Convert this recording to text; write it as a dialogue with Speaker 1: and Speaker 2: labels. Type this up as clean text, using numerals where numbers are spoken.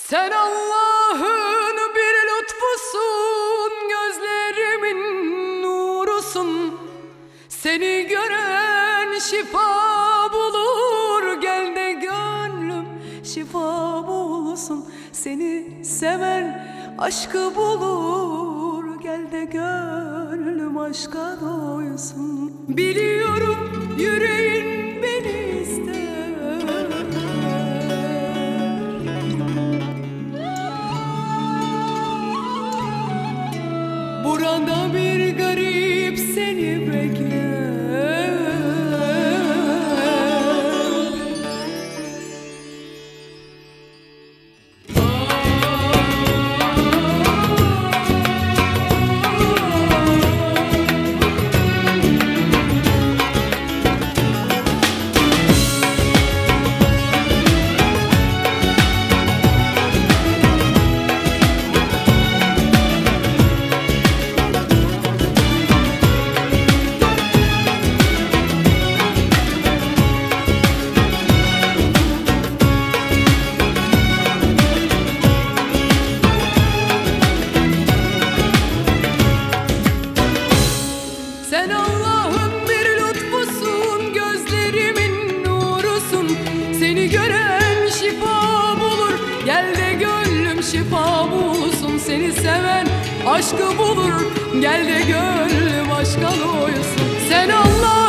Speaker 1: Sen Allah'ın bir lütfusun, gözlerimin nurusun. Seni gören şifa bulur, gel de gönlüm şifa bulsun. Seni seven aşkı bulur, gel de gönlüm aşka doysun. Biliyorum yüreğin beni ister. Burada bir garip seni bekler. Sen Allah'ın bir lütfusun, gözlerimin nurusun. Seni gören şifa bulur, gel de gönlüm şifa bulsun. Seni seven aşkı bulur, gel de gönlüm aşka doysun. Sen Allah